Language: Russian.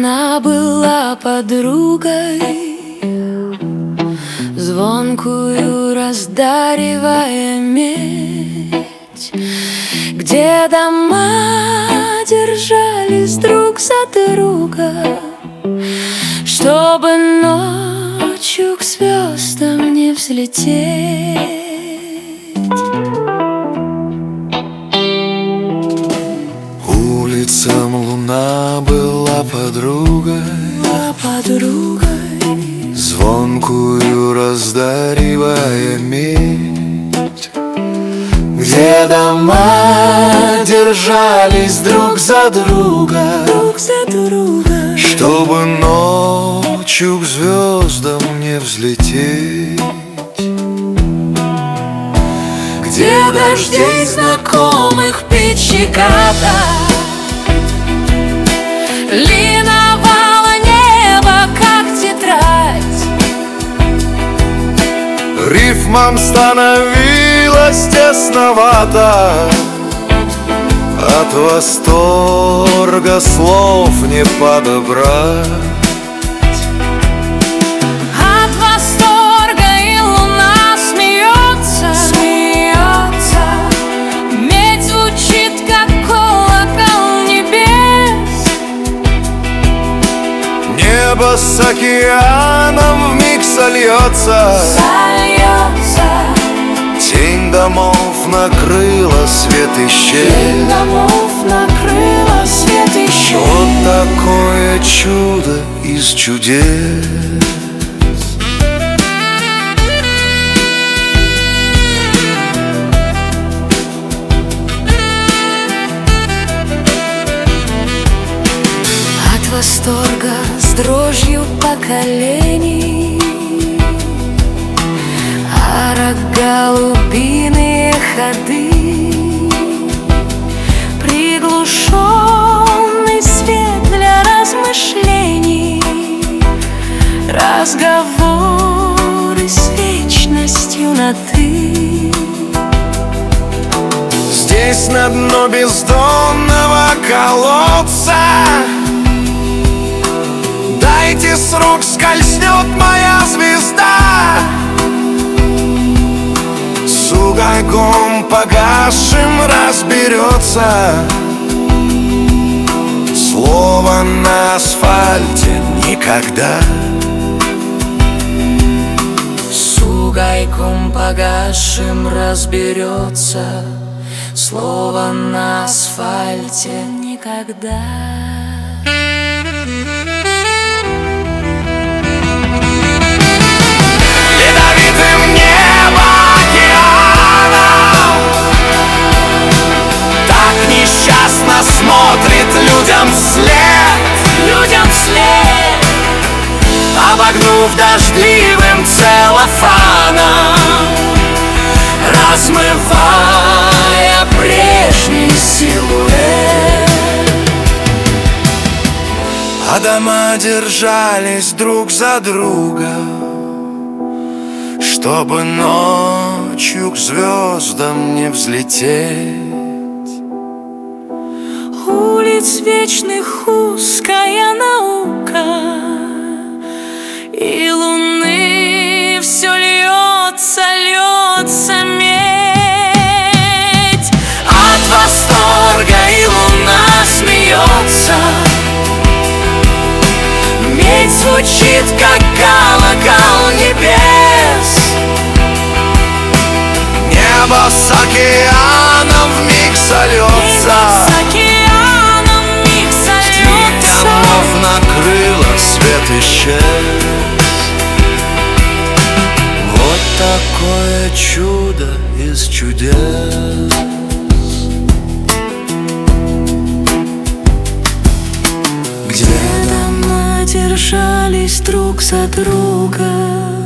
Луна была подругой, звонкую раздаривая медь, где дома держались друг за друга, чтобы ночью к звездам не взлететь. Улицам луна была подругой, звонкую раздаривая медь, где дома держались друг за друга, чтобы ночью к звездам не взлететь. Где дождей знакомых печиката линовало небо, как тетрадь. Рифмам становилось тесновато, от восторга слов не подобрать. От восторга и луна смеется, медь звучит, как колокол небес. Небо с океаном вмиг сольется, тень домов накрыла, свет исчез. Вот такое чудо из чудес. От восторга с дрожью поколений арок голубиные ходы, приглушенный свет для размышлений, разговоры с вечностью на «ты». Здесь на дно бездонного колодца дайте с рук, скользнет моя звезда. С угольком погасшим разберется, слово на асфальте никогда. С угольком погасшим разберется, слово на асфальте никогда. Ледовитым небо океаном так несчастно смотрит людям вслед, обогнув дождливым целлофаном, размывая прежний силуэт. А дома держались друг за друга, чтобы ночью к звездам не взлететь. Улиц вечных узкая наука, и луны все льется медь. От восторга и луна смеется, медь звучит, как колокол небес. Небо с океаном вмиг сольется, тень домов накрыла, свет исчез. Вот такое чудо из чудес. Где дома держались друг за друга,